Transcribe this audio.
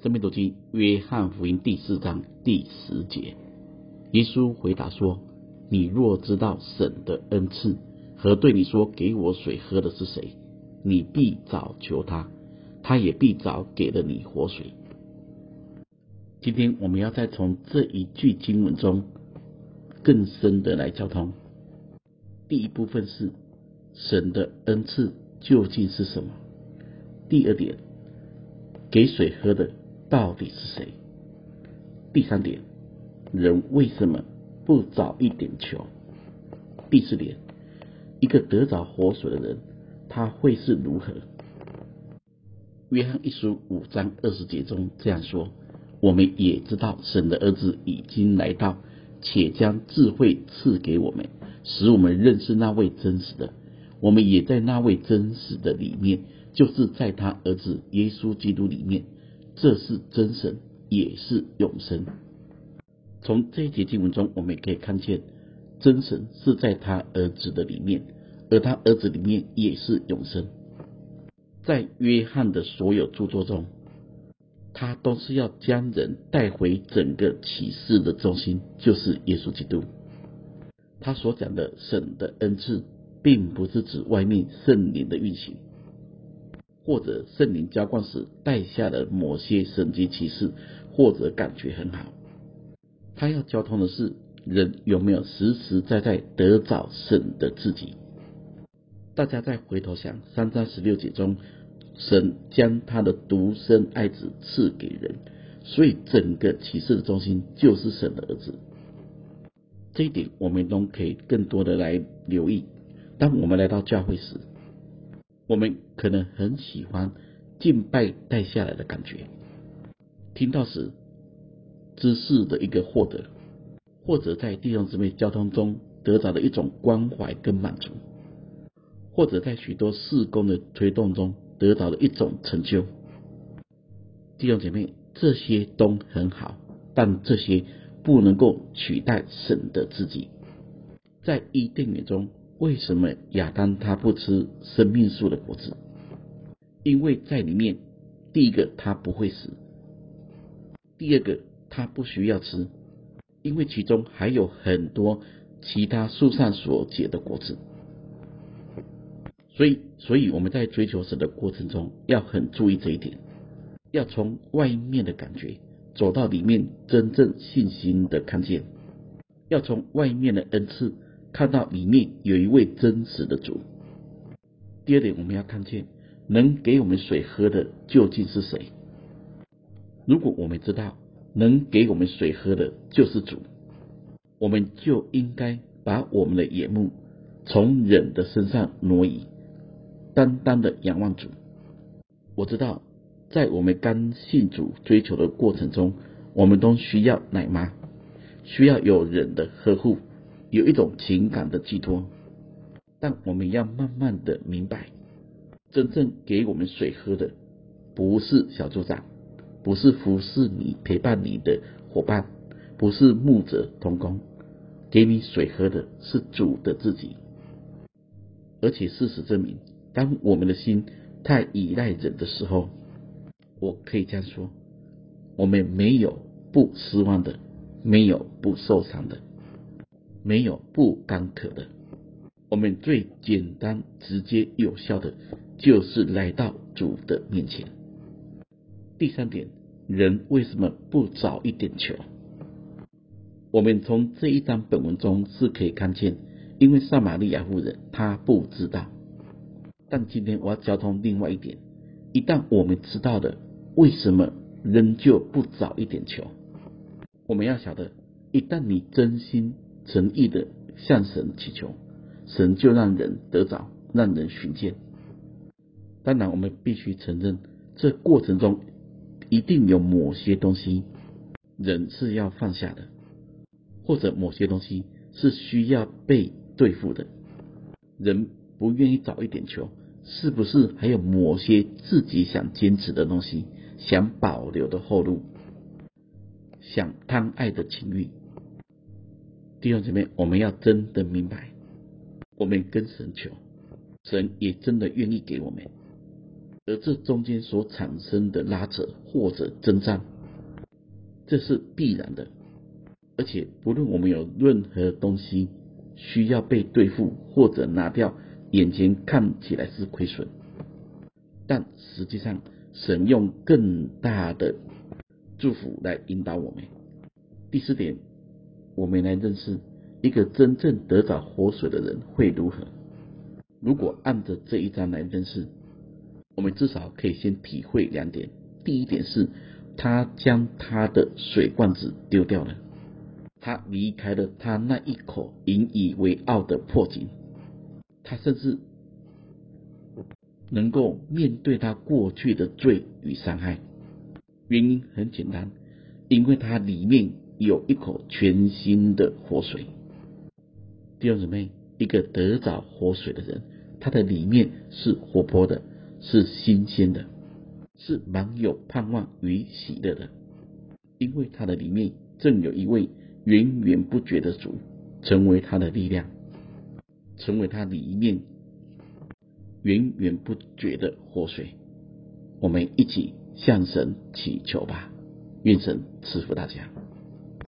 生命读经约翰福音第4章第10节，耶稣回答说：你若知道神的恩赐和对你说给我水喝的是谁，你必早求他，他也必早给了你活水。今天我们要再从这一句经文中更深的来交通。第一部分是神的恩赐究竟是什么？第二点，给水喝的到底是谁？第三点，人为什么不早一点求？第四点，一个得着活水的人他会是如何？约翰一书5章20节中这样说：我们也知道神的儿子已经来到，且将智慧赐给我们，使我们认识那位真实的。我们也在那位真实的里面，就是在他儿子耶稣基督里面。这是真神，也是永生。从这一节经文中，我们也可以看见真神是在他儿子的里面，而他儿子里面也是永生。在约翰的所有著作中，他都是要将人带回整个启示的中心，就是耶稣基督。他所讲的神的恩赐并不是指外面圣灵的运行，或者圣灵浇灌时带下的某些神迹奇事，或者感觉很好。他要交通的是人有没有实实在在得着神的自己。大家再回头想3章16节中，神将他的独生爱子赐给人，所以整个启示的中心就是神的儿子。这一点我们都可以更多的来留意。当我们来到教会时，我们可能很喜欢敬拜带下来的感觉，听到时知识的一个获得，或者在弟兄姊妹交通中得到的一种关怀跟满足，或者在许多事工的推动中得到的一种成就。弟兄姐妹，这些都很好，但这些不能够取代神的自己。在伊甸园中，为什么亚当他不吃生命树的果子？因为在里面，第一个他不会死，第二个他不需要吃，因为其中还有很多其他树上所结的果子。所以我们在追求神的过程中要很注意这一点，要从外面的感觉走到里面真正信心的看见，要从外面的恩赐看到里面有一位真实的主。第二点，我们要看见能给我们水喝的究竟是谁。如果我们知道能给我们水喝的就是主，我们就应该把我们的眼目从人的身上挪移，单单的仰望主。我知道在我们刚信主追求的过程中，我们都需要奶妈，需要有人的呵护，有一种情感的寄托。但我们要慢慢的明白，真正给我们水喝的不是小组长，不是服侍你陪伴你的伙伴，不是牧者同工，给你水喝的是主的自己。而且事实证明，当我们的心太依赖人的时候，我可以这样说，我们没有不失望的，没有不受伤的，没有不干渴的。我们最简单直接有效的就是来到主的面前。第三点，人为什么不早一点求？我们从这一章本文中是可以看见，因为撒玛利亚妇人她不知道。但今天我要交通另外一点，一旦我们知道了，为什么仍旧不早一点求？我们要晓得，一旦你真心诚意的向神祈求，神就让人得着，让人寻见。当然我们必须承认，这过程中一定有某些东西人是要放下的，或者某些东西是需要被对付的。人不愿意早一点求，是不是还有某些自己想坚持的东西，想保留的后路，想贪爱的情欲？弟兄姊妹，我们要真的明白，我们跟神求，神也真的愿意给我们。 而这中间所产生的拉扯或者征战，这是必然的。而且不论我们有任何东西需要被对付或者拿掉，眼前看起来是亏损，但实际上神用更大的祝福来引导我们。第四点，我们来认识一个真正得着活水的人会如何。如果按着这一章来认识，我们至少可以先体会两点。第一点是，他将他的水罐子丢掉了，他离开了他那一口引以为傲的破井，他甚至能够面对他过去的罪与伤害。原因很简单，因为他里面有一口全新的活水。弟兄姊妹，一个得着活水的人，他的里面是活泼的，是新鲜的，是满有盼望与喜乐的，因为他的里面正有一位源源不绝的主，成为他的力量，成为他里面源源不绝的活水。我们一起向神祈求吧，愿神赐福大家。